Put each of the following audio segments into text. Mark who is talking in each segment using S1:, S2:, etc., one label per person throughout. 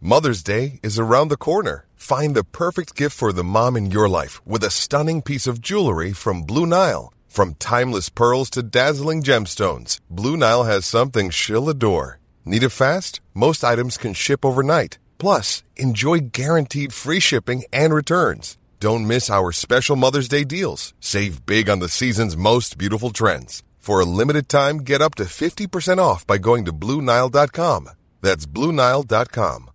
S1: Mother's Day is around the corner. Find the perfect gift for the mom in your life with a stunning piece of jewelry from Blue Nile. From timeless pearls to dazzling gemstones, Blue Nile has something she'll adore. Need it fast? Most items can ship overnight. Plus, enjoy guaranteed free shipping and returns. Don't miss our special Mother's Day deals. Save big on the season's most beautiful trends. For a limited time, get up to 50% off by going to BlueNile.com. That's BlueNile.com.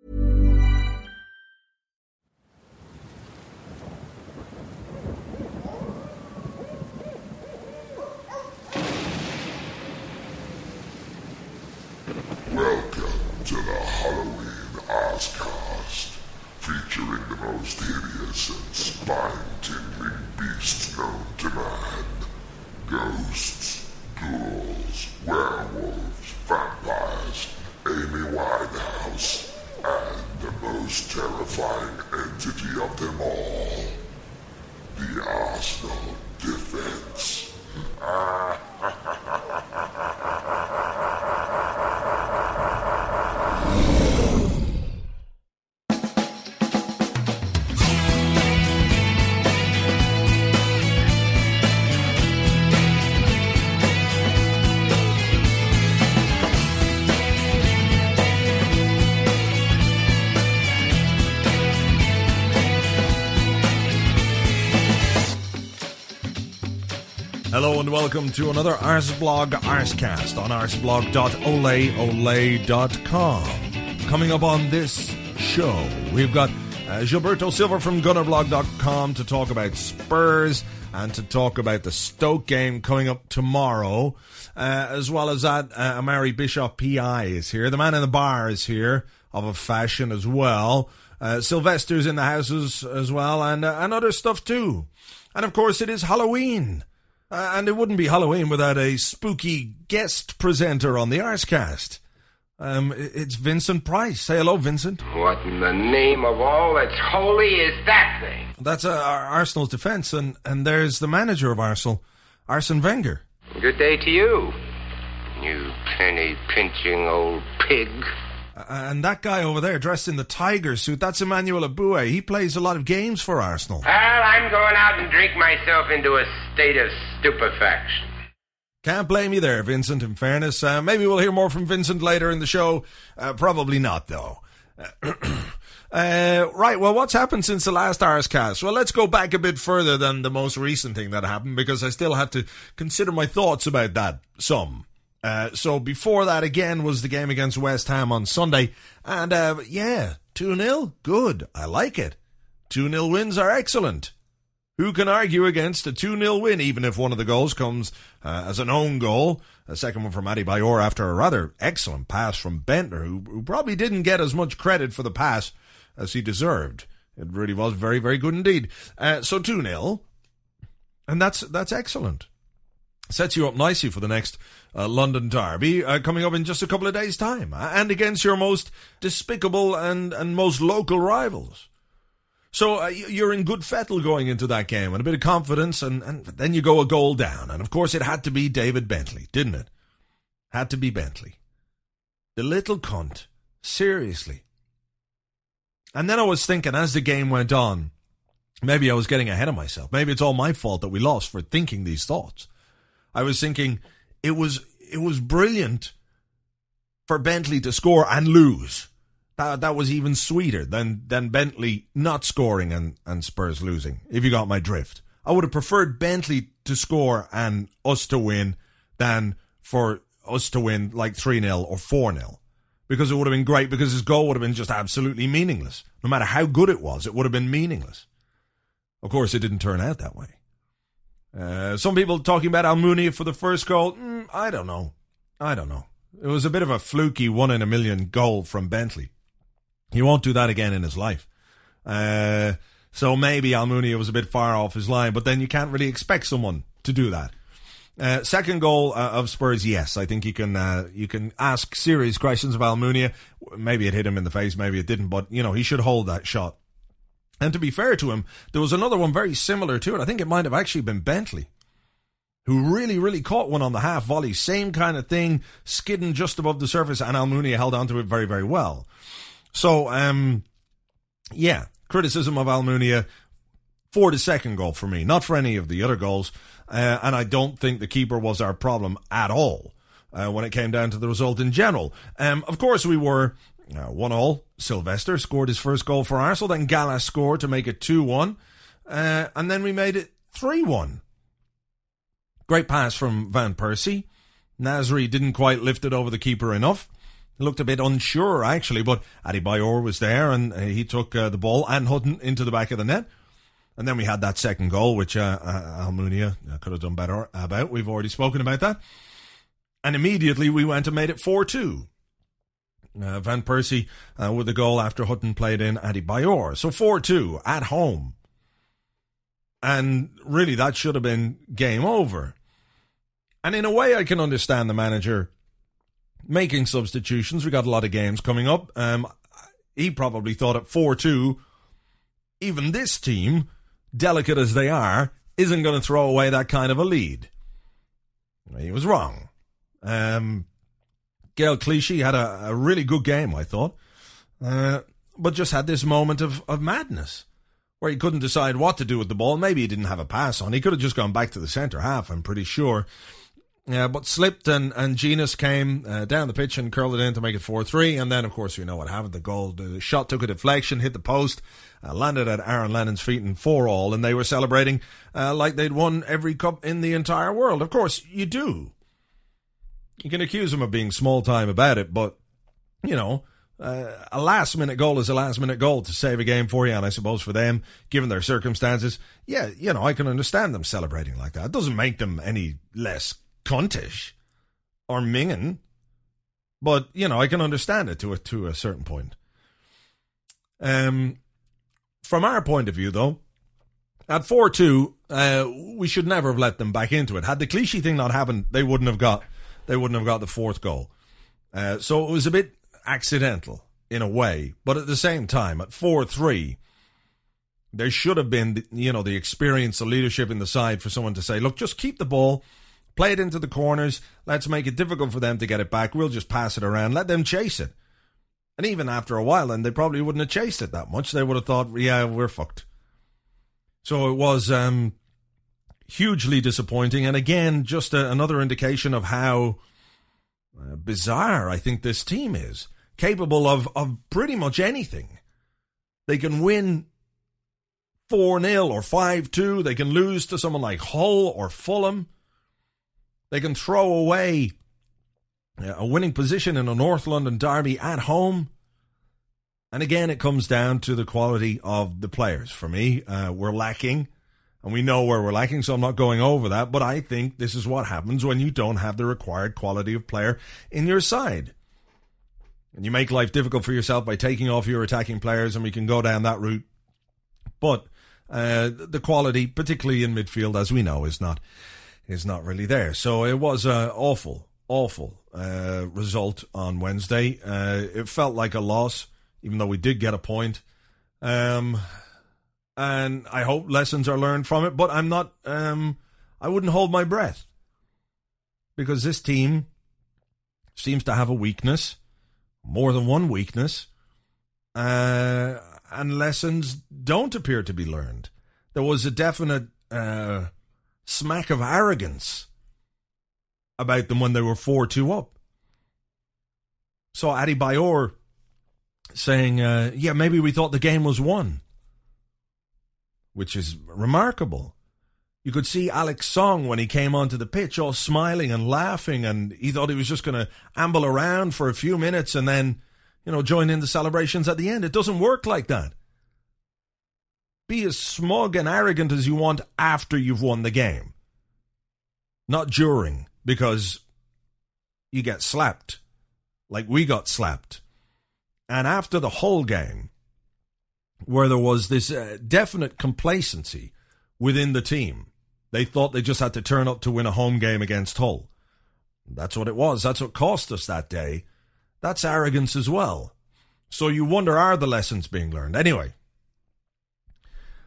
S2: Welcome to the Halloween Ozcast, featuring the most hideous and spine-tingling beasts known to man. Ghosts, ghouls, werewolves, vampires, Amy Winehouse, and the most terrifying entity of them all, the Arsenal Defense.
S3: Hello and welcome to another Arsblog Arscast on arsblog.oleole.com. Coming up on this show, we've got Gilberto Silva from gunnerblog.com to talk about Spurs and to talk about the Stoke game coming up tomorrow. As well as that, Amari Bishop PI is here. The man in the bar is here, of a fashion as well. Sylvester's in the houses as well, and other stuff too. And of course it is Halloween. And it wouldn't be Halloween without a spooky guest presenter on the Arscast. It's Vincent Price. Say hello, Vincent.
S4: What in the name of all that's holy is that thing?
S3: That's Arsenal's defence, and there's the manager of Arsenal, Arsene Wenger.
S4: Good day to you, you penny-pinching old pig.
S3: And that guy over there dressed in the tiger suit, that's Emmanuel Aboué. He plays a lot of games for Arsenal.
S4: Well, I'm going out and drink myself into a state of stupefaction.
S3: Can't blame you there, Vincent, in fairness. Maybe we'll hear more from Vincent later in the show. Probably not, though. Right, well, what's happened since the last Arscast? Well, let's go back a bit further than the most recent thing that happened, because I still have to consider my thoughts about that some. So before that, again, was the game against West Ham on Sunday. And, 2-0, good. I like it. 2-0 wins are excellent. Who can argue against a 2-0 win, even if one of the goals comes as an own goal? A second one from Adebayor after a rather excellent pass from Bentner, who probably didn't get as much credit for the pass as he deserved. It really was very, very good indeed. So 2-0, and that's excellent. Sets you up nicely for the next London derby coming up in just a couple of days' time, and against your most despicable and most local rivals. So you're in good fettle going into that game and a bit of confidence, and then you go a goal down. And of course it had to be David Bentley, didn't it? Had to be Bentley. The little cunt. Seriously. And then I was thinking as the game went on, maybe I was getting ahead of myself. Maybe it's all my fault that we lost for thinking these thoughts. I was thinking it was brilliant for Bentley to score and lose. That was even sweeter than Bentley not scoring and Spurs losing, if you got my drift. I would have preferred Bentley to score and us to win than for us to win like 3-0 or 4-0. Because it would have been great, because his goal would have been just absolutely meaningless. No matter how good it was, it would have been meaningless. Of course, it didn't turn out that way. Some people talking about Almunia for the first goal. I don't know. It was a bit of a fluky 1 in a million goal from Bentley. He won't do that again in his life. So maybe Almunia was a bit far off his line, but then you can't really expect someone to do that. Second goal of Spurs, yes. I think you can ask serious questions of Almunia. Maybe it hit him in the face, maybe it didn't, but, he should hold that shot. And to be fair to him, there was another one very similar to it. I think it might have actually been Bentley, who really, really caught one on the half volley. Same kind of thing, skidding just above the surface, and Almunia held onto it very, very well. So, criticism of Almunia for the second goal for me, not for any of the other goals. And I don't think the keeper was our problem at all when it came down to the result in general. Of course, we were 1-1. Sylvester scored his first goal for Arsenal, then Gallas scored to make it 2-1, and then we made it 3-1. Great pass from Van Persie. Nasri didn't quite lift it over the keeper enough. He looked a bit unsure, actually, but Adebayor was there, and he took the ball and Hutton into the back of the net. And then we had that second goal, which Almunia could have done better about. We've already spoken about that. And immediately we went and made it 4-2. Van Persie with the goal after Hutton played in Adebayor. So 4-2 at home. And really, that should have been game over. And in a way, I can understand the manager making substitutions. We got a lot of games coming up. He probably thought at 4-2, even this team, delicate as they are, isn't going to throw away that kind of a lead. He was wrong. Gael Clichy had a really good game, I thought, but just had this moment of madness where he couldn't decide what to do with the ball. Maybe he didn't have a pass on. He could have just gone back to the centre half, I'm pretty sure. But slipped and Genus came down the pitch and curled it in to make it 4-3. And then, of course, you know what happened. The goal, the shot took a deflection, hit the post, landed at Aaron Lennon's feet and 4-4. And they were celebrating like they'd won every cup in the entire world. Of course, you do. You can accuse them of being small time about it, but, you know, a last-minute goal is a last-minute goal to save a game for you, and I suppose for them, given their circumstances, yeah, you know, I can understand them celebrating like that. It doesn't make them any less cuntish or minging, but, you know, I can understand it to a certain point. From our point of view, though, at 4-2, we should never have let them back into it. Had the Clichy thing not happened, they wouldn't have got the fourth goal. So it was a bit accidental in a way, but at the same time, at 4-3, there should have been, you know, the experience, the leadership in the side for someone to say, look, just keep the ball, play it into the corners, let's make it difficult for them to get it back, we'll just pass it around, let them chase it. And even after a while, then they probably wouldn't have chased it that much. They would have thought, yeah, we're fucked. So it was hugely disappointing, and again, just another indication of how bizarre I think this team is. Capable of pretty much anything. They can win 4-0 or 5-2. They can lose to someone like Hull or Fulham. They can throw away a winning position in a North London derby at home. And again, it comes down to the quality of the players. For me, we're lacking, and we know where we're lacking, so I'm not going over that. But I think this is what happens when you don't have the required quality of player in your side. And you make life difficult for yourself by taking off your attacking players, and we can go down that route. But the quality, particularly in midfield, as we know, is not really there. So it was an awful result on Wednesday. It felt like a loss, even though we did get a point. And I hope lessons are learned from it, but I'm not, I wouldn't hold my breath. Because this team seems to have a weakness, more than one weakness, and lessons don't appear to be learned. There was a definite smack of arrogance about them when they were 4-2 up. So Adebayor saying, yeah, maybe we thought the game was won, which is remarkable. You could see Alex Song when he came onto the pitch all smiling and laughing, and he thought he was just going to amble around for a few minutes and then, you know, join in the celebrations at the end. It doesn't work like that. Be as smug and arrogant as you want after you've won the game. Not during, because you get slapped like we got slapped. And after the whole game, where there was this definite complacency within the team, they thought they just had to turn up to win a home game against Hull. That's what it was. That's what cost us that day. That's arrogance as well. So you wonder, are the lessons being learned? Anyway,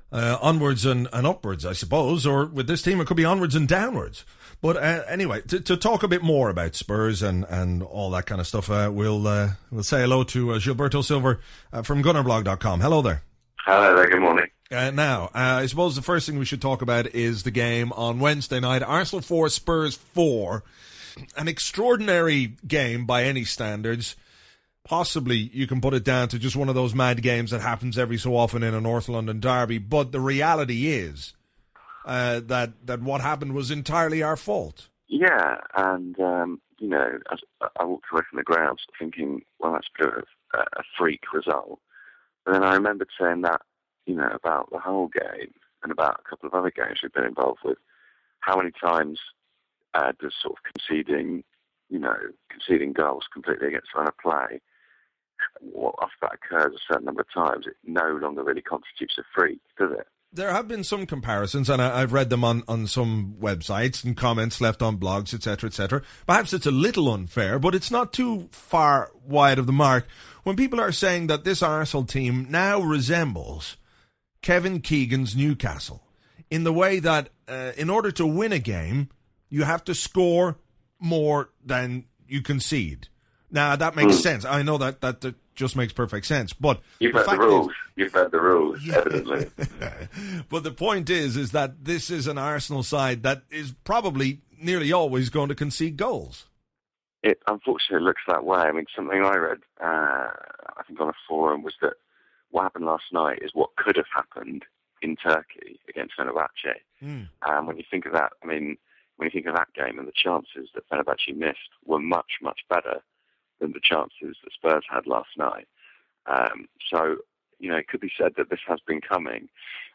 S3: onwards and upwards, I suppose, or with this team it could be onwards and downwards. But anyway, to talk a bit more about Spurs and all that kind of stuff, we'll say hello to Gilberto Silver from GunnerBlog.com. Hello there.
S5: Hello there, good morning.
S3: Now, I suppose the first thing we should talk about is the game on Wednesday night. Arsenal 4, Spurs 4. An extraordinary game by any standards. Possibly you can put it down to just one of those mad games that happens every so often in a North London derby. But the reality is that what happened was entirely our fault.
S5: Yeah, and, as I walked away from the ground thinking, well, that's a bit of a freak result. But then I remembered saying that, about the whole game and about a couple of other games we've been involved with. How many times does sort of conceding goals completely against run of play, after that occurs a certain number of times, it no longer really constitutes a freak, does it?
S3: There have been some comparisons, and I've read them on some websites and comments left on blogs, etc., etc. Perhaps it's a little unfair, but it's not too far wide of the mark when people are saying that this Arsenal team now resembles Kevin Keegan's Newcastle in the way that in order to win a game, you have to score more than you concede. Now, that makes sense. I know that just makes perfect sense. But
S5: You've read the rules. You've read the rules,
S3: yeah.
S5: Evidently.
S3: But the point is that this is an Arsenal side that is probably nearly always going to concede goals.
S5: It unfortunately looks that way. I mean, something I read, I think on a forum, was that what happened last night is what could have happened in Turkey against Fenerbahce. When you think of that, when you think of that game and the chances that Fenerbahce missed were much, much better than the chances that Spurs had last night. So, it could be said that this has been coming.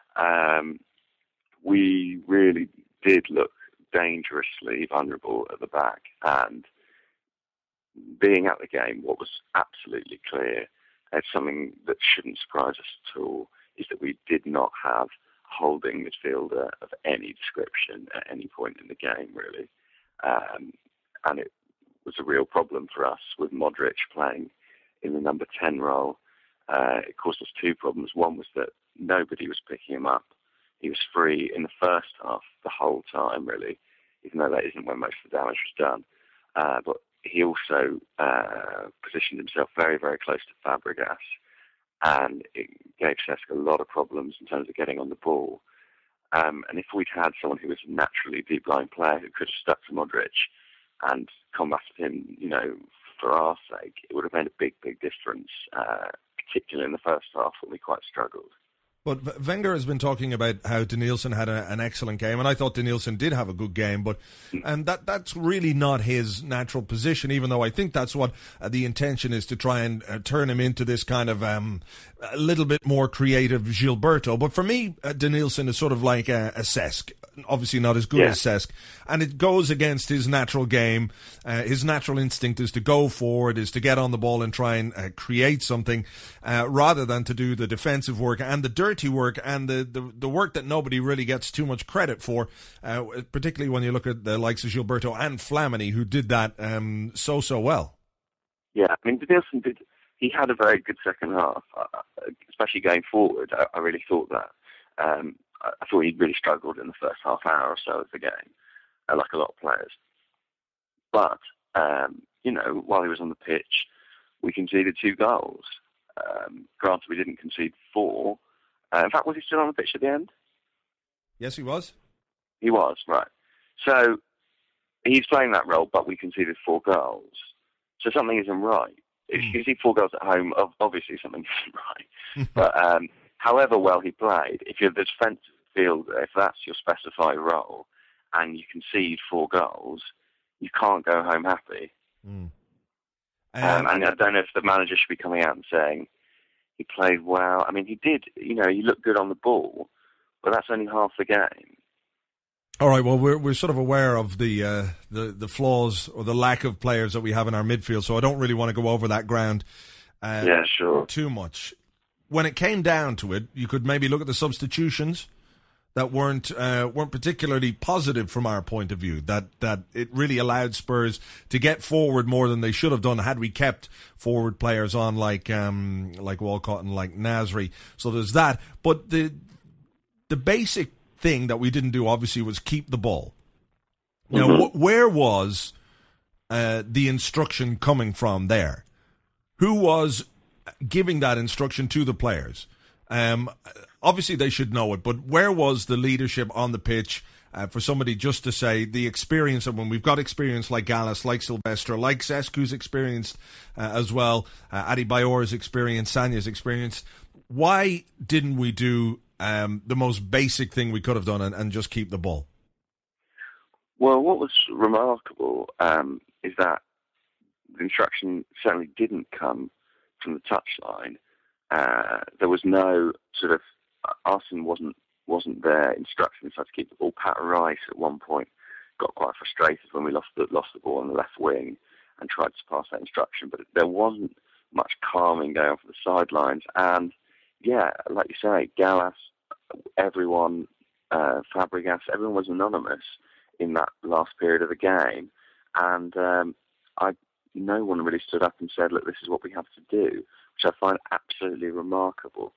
S5: We really did look dangerously vulnerable at the back, and being at the game, what was absolutely clear, it's something that shouldn't surprise us at all, is that we did not have a holding midfielder of any description at any point in the game, really. And it was a real problem for us with Modric playing in the number 10 role. It caused us two problems. One was that nobody was picking him up. He was free in the first half the whole time, really, even though that isn't when most of the damage was done. But he also positioned himself very, very close to Fabregas, and it gave Cesc a lot of problems in terms of getting on the ball. And if we'd had someone who was a naturally deep-line player who could have stuck to Modric and combated him, for our sake, it would have made a big, big difference, particularly in the first half when we quite struggled.
S3: But Wenger has been talking about how Denilson had an excellent game, and I thought Denilson did have a good game, but that's really not his natural position, even though I think that's what the intention is, to try and turn him into this kind of a little bit more creative Gilberto. But for me, Denilson is sort of like a Cesc. Obviously not as good as Cesc, and it goes against his natural game. His natural instinct is to go forward, is to get on the ball and try and create something, rather than to do the defensive work and the dirty work and the work that nobody really gets too much credit for, particularly when you look at the likes of Gilberto and Flamini, who did that so well.
S5: Yeah, Denilson he had a very good second half, especially going forward. I really thought that. I thought he'd really struggled in the first half hour or so of the game, like a lot of players. But, while he was on the pitch, we conceded 2 goals. Granted, we didn't concede 4. In fact, was he still on the pitch at the end?
S3: Yes, he was.
S5: He was, right. So, he's playing that role, but we conceded 4 goals. So something isn't right. If you concede 4 goals at home, obviously something isn't right. But however well he played, if you're the defensive fielder, if that's your specified role, and you concede 4 goals, you can't go home happy. And I don't know if the manager should be coming out and saying he played well. He did. He looked good on the ball, but that's only half the game.
S3: All right. Well, we're sort of aware of the flaws or the lack of players that we have in our midfield, so I don't really want to go over that ground. Too much. When it came down to it, you could maybe look at the substitutions that weren't particularly positive from our point of view. That it really allowed Spurs to get forward more than they should have done had we kept forward players on like Walcott and like Nasri. So there's that. But the basic thing that we didn't do, obviously, was keep the ball. Now, where was the instruction coming from there? Who was giving that instruction to the players? Obviously, they should know it, but where was the leadership on the pitch for somebody just to say the experience of when we've got experience like Gallas, like Silvestre, like Zescu's experienced as well, Adebayor's experience, Sanya's experience. Why didn't we do the most basic thing we could have done and just keep the ball?
S5: Well, what was remarkable is that the instruction certainly didn't come from the touchline. There was no sort of Arsene wasn't there instructions how to keep the ball. Pat Rice at one point got quite frustrated when we lost the ball on the left wing and tried to pass that instruction, but there wasn't much calming going on for the sidelines. And yeah, like you say, Gallas, everyone, Fabregas, everyone was anonymous in that last period of the game, and no one really stood up and said, "Look, this is what we have to do," which I find absolutely remarkable.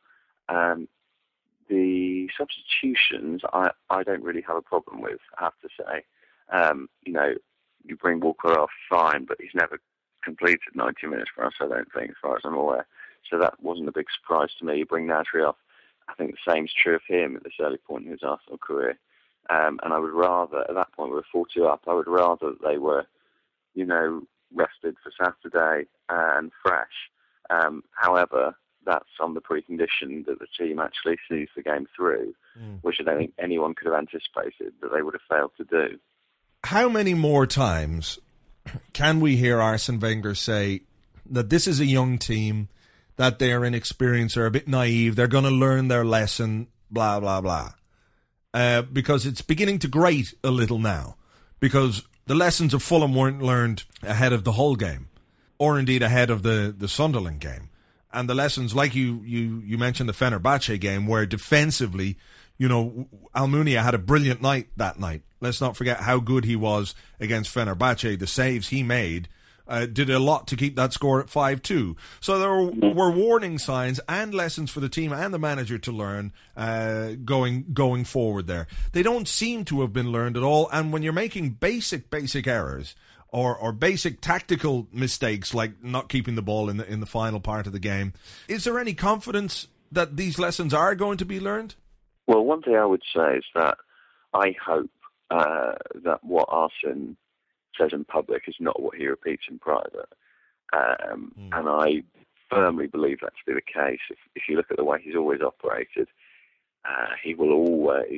S5: The substitutions, I don't really have a problem with, I have to say. You bring Walker off, fine, but he's never completed 90 minutes for us, I don't think, as far as I'm aware. So that wasn't a big surprise to me. You bring Nasri off, I think the same is true of him at this early point in his Arsenal career. And I would rather, at that point we were 4-2 up, I would rather they were, rested for Saturday and fresh. However, that's on the precondition that the team actually sees the game through, which I don't think anyone could have anticipated that they would have failed to do.
S3: How many more times can we hear Arsene Wenger say that this is a young team, that they're inexperienced, they're a bit naive, they're going to learn their lesson, blah, blah, blah? Because it's beginning to grate a little now, because the lessons of Fulham weren't learned ahead of the Hull game, or indeed ahead of the Sunderland game. And the lessons, like you mentioned the Fenerbahce game, where defensively, Almunia had a brilliant night that night. Let's not forget how good he was against Fenerbahce. The saves he made did a lot to keep that score at 5-2. So there were warning signs and lessons for the team and the manager to learn going forward there. They don't seem to have been learned at all. And when you're making basic errors or basic tactical mistakes like not keeping the ball in the final part of the game, is there any confidence that these lessons are going to be learned?
S5: Well, one thing I would say is that I hope that what Arsene says in public is not what he repeats in private. And I firmly believe that to be the case. If you look at the way he's always operated, he will always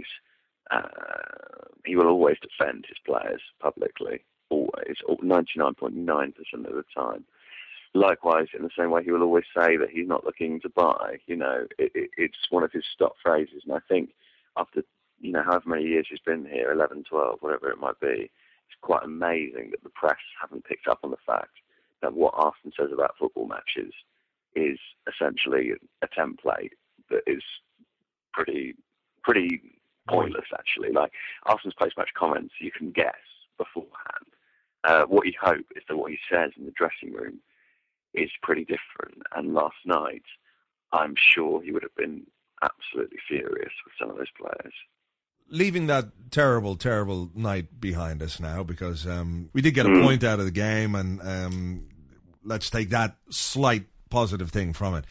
S5: defend his players publicly, always, 99.9% of the time. Likewise, in the same way, he will always say that he's not looking to buy. It's one of his stock phrases. And I think after, however many years he's been here, 11, 12, whatever it might be, it's quite amazing that the press haven't picked up on the fact that what Arsene says about football matches is essentially a template that is pretty pointless, actually. Like, Arsene's post-match comments, you can guess beforehand. What you hope is that what he says in the dressing room is pretty different. And last night, I'm sure he would have been absolutely furious with some of those players.
S3: Leaving that terrible night behind us now, because we did get a point out of the game, and let's take that slight positive thing from it.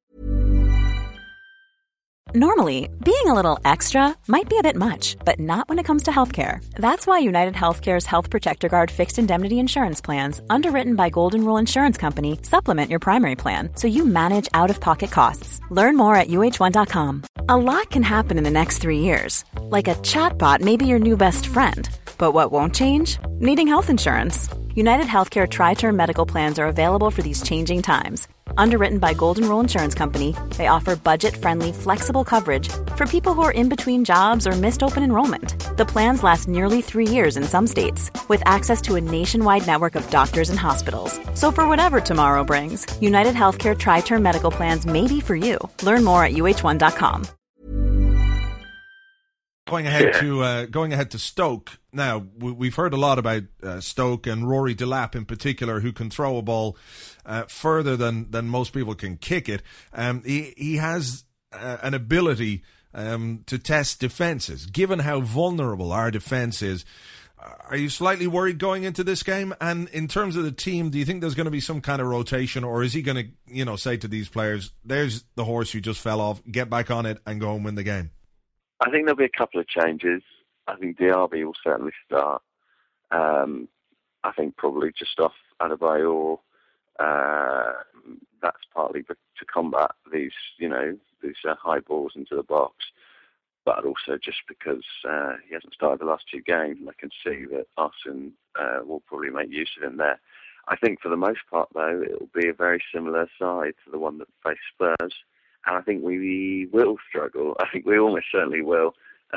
S6: Normally, being a little extra might be a bit much, but not when it comes to healthcare. That's why United Healthcare's Health Protector Guard fixed indemnity insurance plans, underwritten by Golden Rule Insurance Company, supplement your primary plan so you manage out-of-pocket costs. Learn more at UH1.com. A lot can happen in the next 3 years. Like a chatbot may be your new best friend. But what won't change? Needing health insurance. United Healthcare Tri-Term Medical Plans are available for these changing times. Underwritten by Golden Rule Insurance Company, they offer budget-friendly, flexible coverage for people who are in between jobs or missed open enrollment. The plans last nearly 3 years in some states, with access to a nationwide network of doctors and hospitals. So for whatever tomorrow brings, United Healthcare Tri-Term Medical Plans may be for you. Learn more at UH1.com.
S3: Going ahead to Stoke. Now, we've heard a lot about Stoke and Rory Delap in particular, who can throw a ball further than most people can kick it. He has an ability to test defences. Given how vulnerable our defence is, are you slightly worried going into this game? And in terms of the team, do you think there's going to be some kind of rotation, or is he going to, say to these players, there's the horse you just fell off, get back on it and go and win the game?
S5: I think there'll be a couple of changes. I think Diaby will certainly start. I think probably just off Adebayor. That's partly to combat these high balls into the box, but also just because he hasn't started the last two games, and I can see that Arsene will probably make use of him there. I think for the most part, though, it will be a very similar side to the one that faced Spurs, and I think we will struggle. I think we almost certainly will,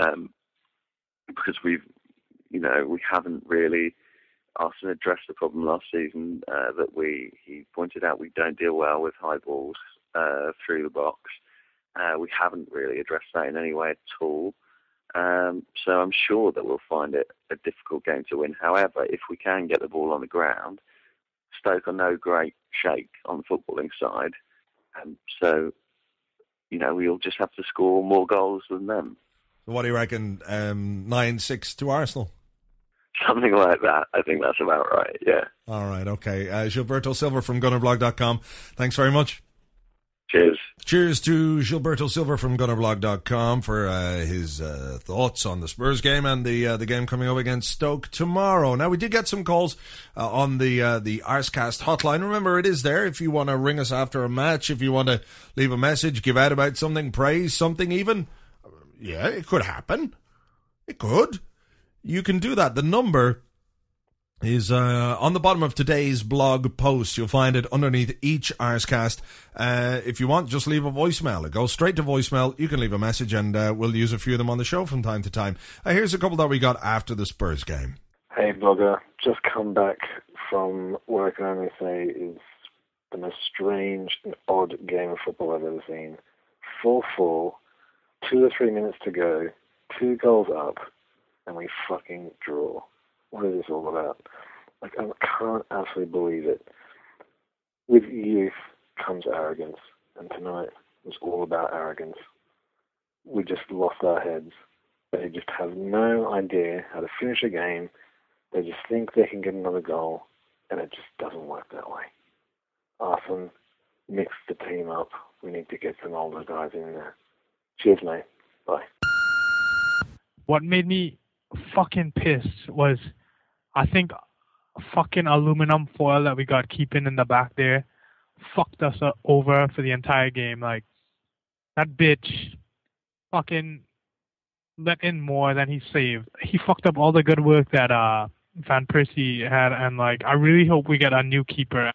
S5: because we haven't really. Arsene addressed the problem last season that he pointed out we don't deal well with high balls through the box. We haven't really addressed that in any way at all. So I'm sure that we'll find it a difficult game to win. However, if we can get the ball on the ground, Stoke are no great shake on the footballing side. So, we'll just have to score more goals than them.
S3: So what do you reckon, 9-6 to Arsenal?
S5: Something like that. I think that's about right, yeah.
S3: All right, okay. Gilberto Silva from GunnerBlog.com. Thanks very much.
S5: Cheers.
S3: Cheers to Gilberto Silva from GunnerBlog.com for his thoughts on the Spurs game and the game coming up against Stoke tomorrow. Now, we did get some calls on the Arscast hotline. Remember, it is there if you want to ring us after a match, if you want to leave a message, give out about something, praise something even. Yeah, it could happen. It could. You can do that. The number is on the bottom of today's blog post. You'll find it underneath each Arscast. If you want, just leave a voicemail. It goes straight to voicemail. You can leave a message and we'll use a few of them on the show from time to time. Here's a couple that we got after the Spurs game.
S7: Hey, blogger. Just come back from what I can only say is the most strange and odd game of football I've ever seen. 4-4, 2 or 3 minutes to go, 2 goals up, and we fucking draw. What is this all about? I can't absolutely believe it. With youth comes arrogance, and tonight was all about arrogance. We just lost our heads. They just have no idea how to finish a game. They just think they can get another goal, and it just doesn't work that way. Arsene, mix the team up. We need to get some older guys in there. Cheers, mate. Bye.
S8: What made me fucking pissed was, I think, fucking aluminum foil that we got keeping in the back there fucked us over for the entire game. Like, that bitch fucking let in more than he saved. He fucked up all the good work that Van Persie had, and I really hope we get a new keeper.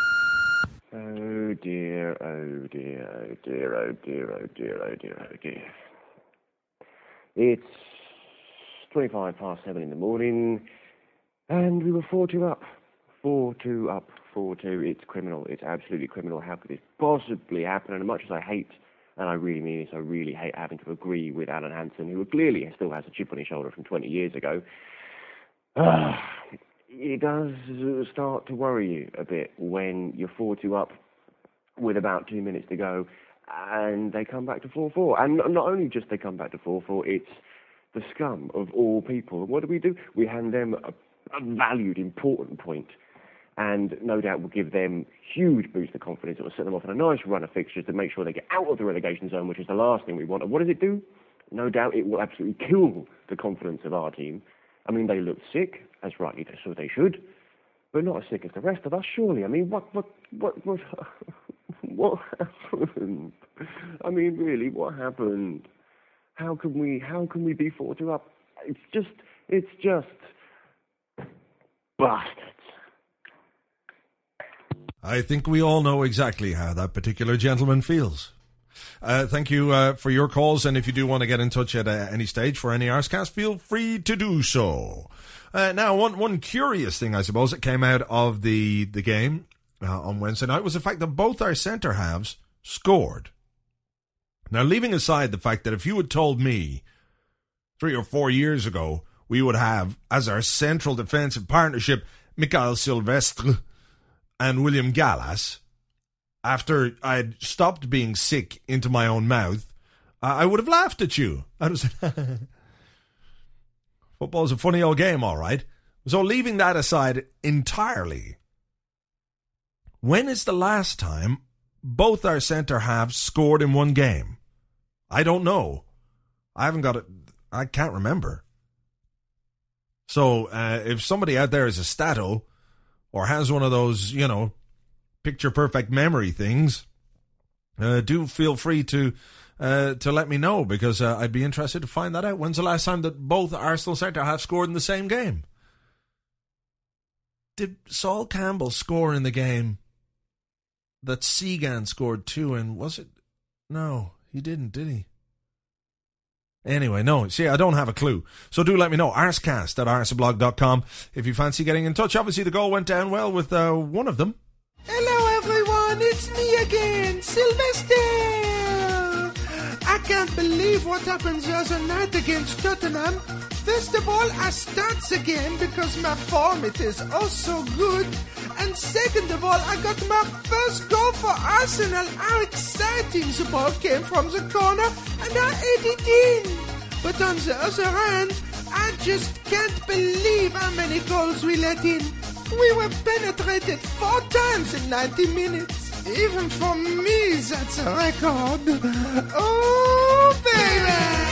S9: Oh dear, oh dear, oh dear, oh dear, oh dear, oh dear, oh dear. It's 7:25 in the morning, and we were 4-2 up. 4-2 up, 4-2. It's criminal. It's absolutely criminal. How could this possibly happen? And as much as I hate, and I really mean this, I really hate having to agree with Alan Hansen, who clearly still has a chip on his shoulder from 20 years ago, it does start to worry you a bit when you're 4-2 up with about 2 minutes to go, and they come back to 4-4. And not only just they come back to 4-4, it's the scum of all people. What do? We hand them a valued, important point, and no doubt will give them huge boost of confidence. It will set them off on a nice run of fixtures to make sure they get out of the relegation zone, which is the last thing we want. And what does it do? No doubt it will absolutely kill the confidence of our team. I mean, they look sick, as rightly so they should, but not as sick as the rest of us, surely. I mean, what happened? I mean, really, what happened? How can we be 4-2 up? It's just bastards.
S3: I think we all know exactly how that particular gentleman feels. Thank you for your calls, and if you do want to get in touch at any stage for any Arscast, feel free to do so. Now, one curious thing, I suppose, that came out of the game on Wednesday night was the fact that both our centre halves scored. Now, leaving aside the fact that if you had told me 3 or 4 years ago we would have as our central defensive partnership Mikael Silvestre and William Gallas, after I'd stopped being sick into my own mouth I would have laughed at you. Football's a funny old game, all right. So leaving that aside entirely, when is the last time both our centre halves scored in one game? I don't know. I haven't got it. I can't remember. So if somebody out there is a stato or has one of those, picture perfect memory things, do feel free to let me know, because I'd be interested to find that out. When's the last time that both Arsenal centre halves scored in the same game? Did Sol Campbell score in the game that Segan scored 2 in? Was it? No, he didn't, did he? Anyway, no. See, I don't have a clue. So do let me know. arscast@arseblog.com if you fancy getting in touch. Obviously, the goal went down well with one of them.
S10: Hello, everyone. It's me again, Sylvester. I can't believe what happened the other night against Tottenham. First of all, I start again because my form, it is oh so good. And second of all, I got my first goal for Arsenal. How exciting. The ball came from the corner and I headed it in. But on the other hand, I just can't believe how many goals we let in. We were penetrated 4 times in 90 minutes. Even for me, that's a record. Oh, baby!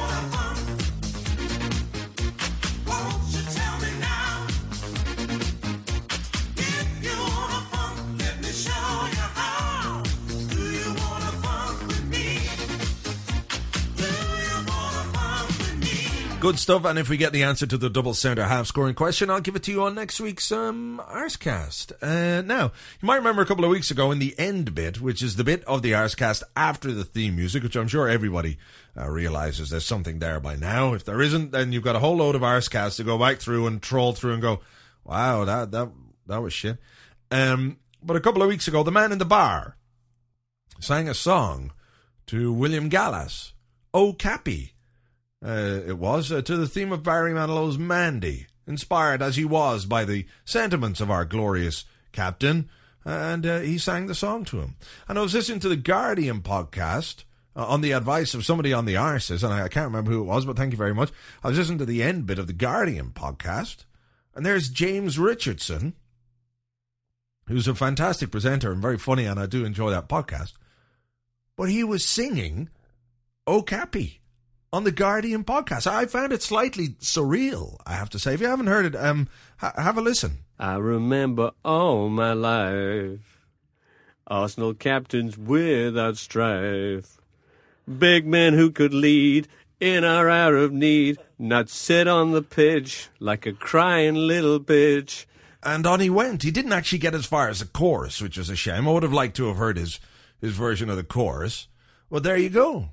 S3: Good stuff, and if we get the answer to the double centre half scoring question, I'll give it to you on next week's Arscast. Now, you might remember a couple of weeks ago in the end bit, which is the bit of the Arscast after the theme music, which I'm sure everybody realises there's something there by now. If there isn't, then you've got a whole load of Arscast to go back through and troll through and go, wow, that was shit. But a couple of weeks ago, the man in the bar sang a song to William Gallas, "Oh Cappy." It was to the theme of Barry Manilow's Mandy, inspired as he was by the sentiments of our glorious captain, and he sang the song to him. And I was listening to the Guardian podcast on the advice of somebody on the Arses, and I can't remember who it was, but thank you very much. I was listening to the end bit of the Guardian podcast, and there's James Richardson, who's a fantastic presenter and very funny, and I do enjoy that podcast. But he was singing "Oh Cappy" on the Guardian podcast. I found it slightly surreal, I have to say. If you haven't heard it, have a listen.
S11: I remember all my life Arsenal captains without strife, big men who could lead in our hour of need, not sit on the pitch like a crying little bitch.
S3: And on he went. He didn't actually get as far as the chorus, which was a shame. I would have liked to have heard his version of the chorus. Well, there you go.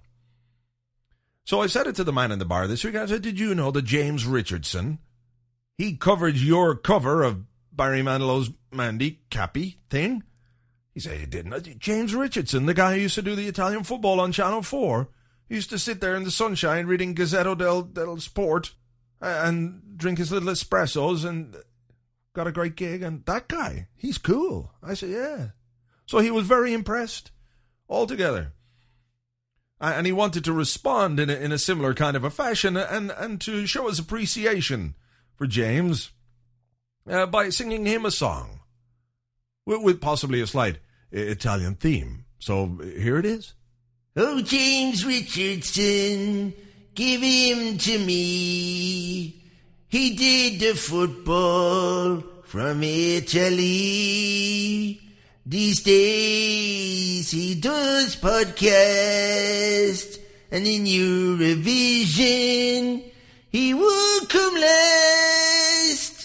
S3: So I said it to the man in the bar this week. I said, did you know that James Richardson, he covered your cover of Barry Manilow's Mandy Cappy thing? He said he didn't. James Richardson, the guy who used to do the Italian football on Channel 4, he used to sit there in the sunshine reading Gazzetta del Sport and drink his little espressos and got a great gig. And that guy, he's cool. I said, yeah. So he was very impressed altogether. And he wanted to respond in a similar kind of a fashion and to show his appreciation for James by singing him a song with possibly a slight Italian theme. So here it is.
S10: Oh, James Richardson, give him to me. He did the football from Italy. These days he does podcast, and in Eurovision he will come last.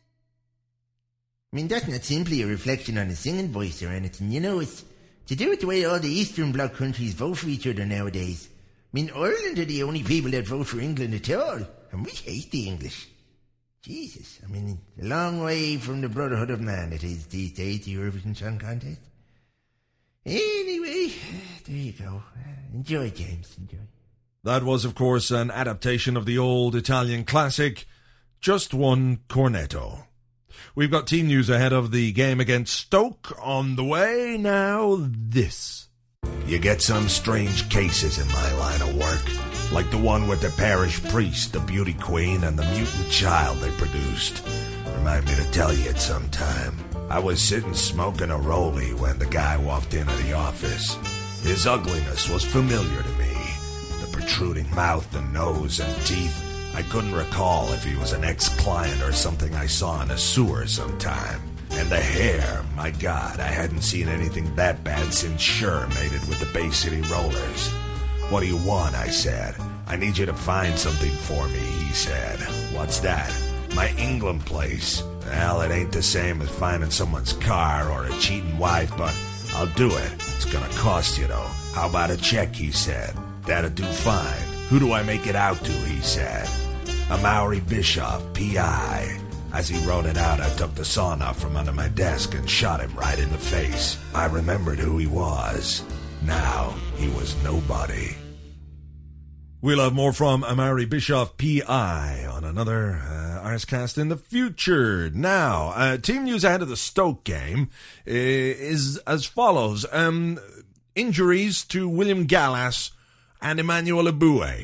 S10: I mean, that's not simply a reflection on his singing voice or anything, it's to do with the way all the Eastern Bloc countries vote for each other nowadays. I mean, Ireland are the only people that vote for England at all, and we hate the English. Jesus, I mean, a long way from the brotherhood of man it is these days, the Eurovision Song Contest. Anyway, there you go. Enjoy, James, enjoy.
S3: That was, of course, an adaptation of the old Italian classic, Just One Cornetto. We've got team news ahead of the game against Stoke on the way. Now, this. You get some strange cases in my line of work, like the one with the parish priest, the beauty queen, and the mutant child they produced. Remind me to tell you it sometime. I was sitting smoking a rollie when the guy walked into the office. His ugliness was familiar to me. The protruding mouth and nose and teeth. I couldn't recall if he was an ex-client or something I saw in a sewer sometime. And the hair, my God, I hadn't seen anything that bad since Scher made it with the Bay City Rollers. What do you want, I said. I need you to find something for me, he said. What's that? My England place. Well, it ain't the same as finding someone's car or a cheating wife, but I'll do it. It's gonna cost you, though. How about a check, he said. That'll do fine. Who do I make it out to, he said. A Maori Bischoff, P.I. As he wrote it out, I took the sawn off from under my desk and shot him right in the face. I remembered who he was. Now, he was nobody. We'll have more from Amari Bischoff, P.I. on another Arscast in the future. Now, team news ahead of the Stoke game is as follows. Injuries to William Gallas and Emmanuel Eboué.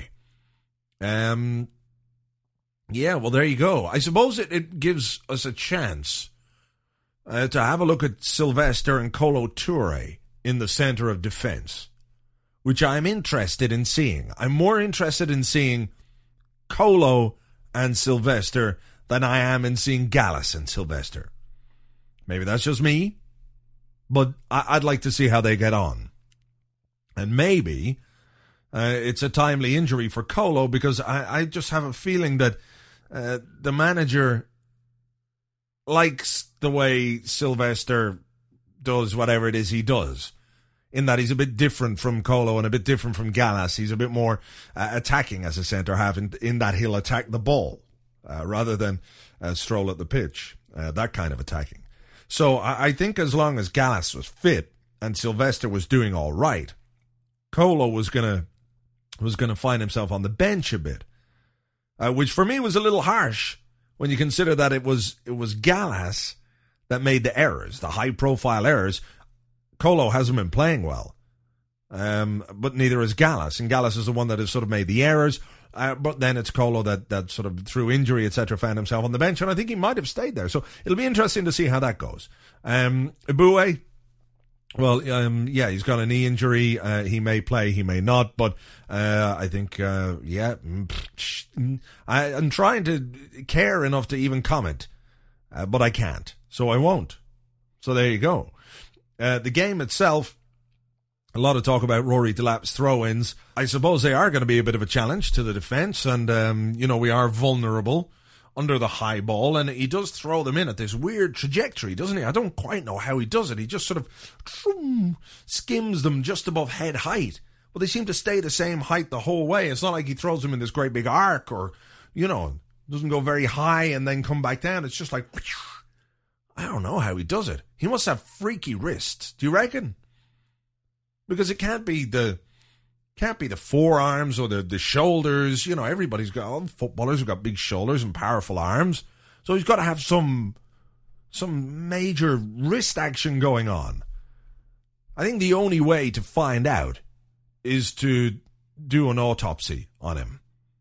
S3: Yeah, well, there you go. I suppose it gives us a chance to have a look at Sylvester and Kolo Toure in the centre of defence, which I'm interested in seeing. I'm more interested in seeing Kolo and Sylvester than I am in seeing Gallas and Sylvester. Maybe that's just me, but I'd like to see how they get on. And maybe it's a timely injury for Kolo because I just have a feeling that the manager likes the way Sylvester does whatever it is he does, in that he's a bit different from Kolo and a bit different from Gallas. He's a bit more attacking as a centre-half in that he'll attack the ball rather than stroll at the pitch, that kind of attacking. So I think as long as Gallas was fit and Sylvester was doing all right, Kolo was gonna find himself on the bench a bit, which for me was a little harsh when you consider that it was Gallas that made the errors, the high-profile errors. Kolo hasn't been playing well, but neither is Gallas, and Gallas is the one that has sort of made the errors. But then it's Kolo that sort of through injury, etc., found himself on the bench, and I think he might have stayed there. So it'll be interesting to see how that goes. Eboué. Well, yeah, he's got a knee injury. He may play, he may not, but I think, yeah, I'm trying to care enough to even comment, but I can't, so I won't. So there you go. The game itself, a lot of talk about Rory Delap's throw-ins. I suppose they are going to be a bit of a challenge to the defence, and, we are vulnerable under the high ball, and he does throw them in at this weird trajectory, doesn't he? I don't quite know how he does it. He just sort of skims them just above head height. But they seem to stay the same height the whole way. It's not like he throws them in this great big arc or, doesn't go very high and then come back down. It's just like, I don't know how he does it. He must have freaky wrists. Do you reckon? Because it can't be the forearms or the shoulders. Everybody's got, all footballers have got big shoulders and powerful arms. So he's got to have some major wrist action going on. I think the only way to find out is to do an autopsy on him.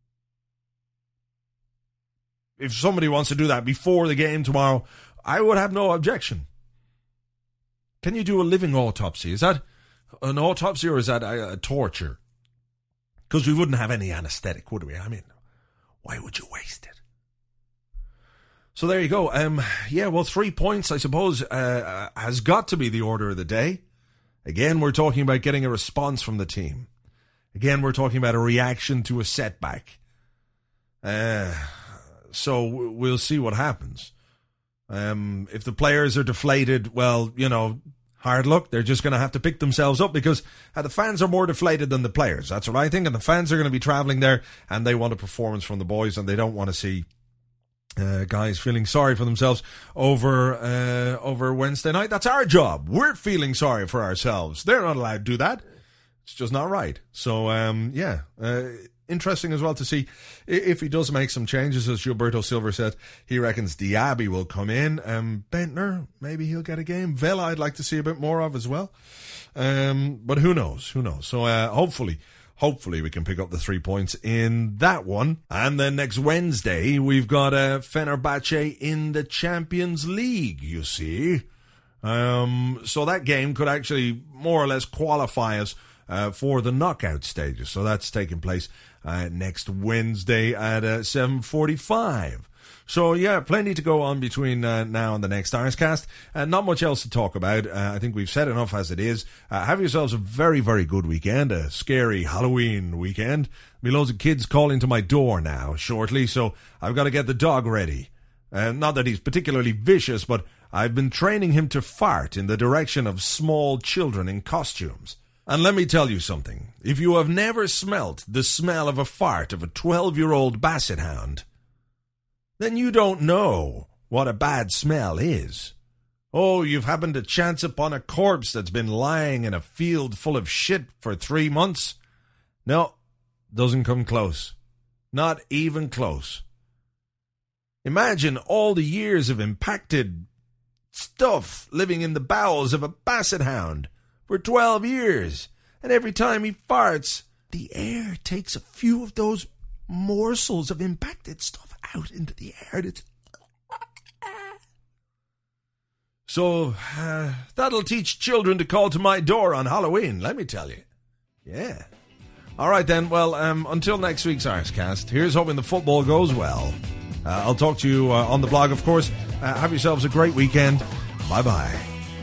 S3: If somebody wants to do that before the game tomorrow, I would have no objection. Can you do a living autopsy? Is that an autopsy or is that a torture? Because we wouldn't have any anaesthetic, would we? I mean, why would you waste it? So there you go. 3 points, I suppose, has got to be the order of the day. Again, we're talking about getting a response from the team. Again, we're talking about a reaction to a setback. So we'll see what happens. If the players are deflated, well, hard luck. They're just going to have to pick themselves up because the fans are more deflated than the players. That's what I think. And the fans are going to be travelling there and they want a performance from the boys and they don't want to see guys feeling sorry for themselves over Wednesday night. That's our job. We're feeling sorry for ourselves. They're not allowed to do that. It's just not right. So, interesting as well to see if he does make some changes. As Gilberto Silva said, he reckons Diaby will come in. Bentner, maybe he'll get a game. Vela, I'd like to see a bit more of as well. But who knows? So hopefully we can pick up the 3 points in that one. And then next Wednesday, we've got Fenerbahce in the Champions League, you see. So that game could actually more or less qualify us for the knockout stages. So that's taking place next Wednesday at 7:45. So, yeah, plenty to go on between now and the next Arscast. Not much else to talk about. I think we've said enough as it is. Have yourselves a very, very good weekend, a scary Halloween weekend. There'll be loads of kids calling to my door now shortly, so I've got to get the dog ready. Not that he's particularly vicious, but I've been training him to fart in the direction of small children in costumes. And let me tell you something. If you have never smelt the smell of a fart of a 12-year-old basset hound, then you don't know what a bad smell is. Oh, you've happened to chance upon a corpse that's been lying in a field full of shit for 3 months? No, doesn't come close. Not even close. Imagine all the years of impacted stuff living in the bowels of a basset hound for 12 years, and every time he farts, the air takes a few of those morsels of impacted stuff out into the air. So, that'll teach children to call to my door on Halloween, let me tell you. Yeah. All right then, well, until next week's Arscast, here's hoping the football goes well. I'll talk to you on the blog, of course. Have yourselves a great weekend. Bye-bye.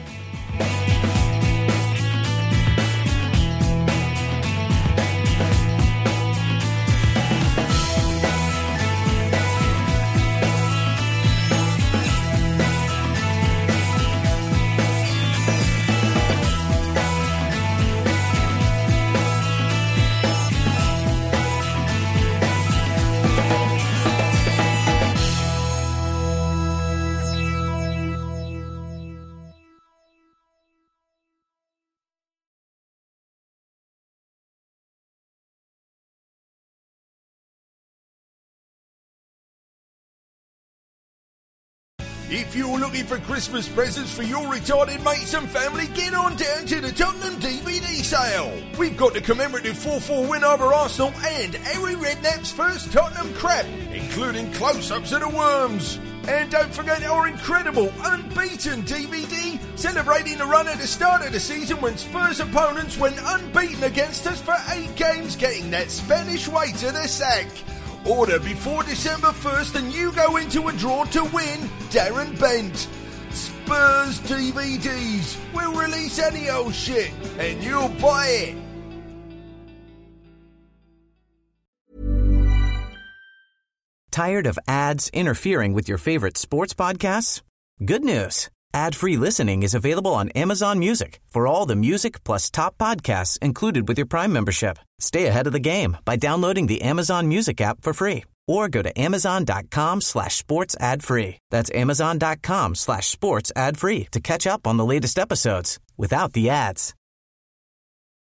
S3: If you're looking for Christmas presents for your retarded mates and family, get on down to the Tottenham DVD sale. We've got the commemorative 4-4 win over Arsenal and Harry Redknapp's first Tottenham crap, including close-ups of the worms. And don't forget our incredible Unbeaten DVD, celebrating the run at the start of the season when Spurs opponents went unbeaten against us for 8 games, getting that Spanish waiter the sack. Order before December 1st and you go into a draw to win Darren Bent. Spurs DVDs. We'll release any old shit and you'll buy it.
S12: Tired of ads interfering with your favorite sports podcasts? Good news. Ad-free listening is available on Amazon Music for all the music plus top podcasts included with your Prime membership. Stay ahead of the game by downloading the Amazon Music app for free or go to amazon.com/sports ad free. That's amazon.com/sports ad free to catch up on the latest episodes without the ads.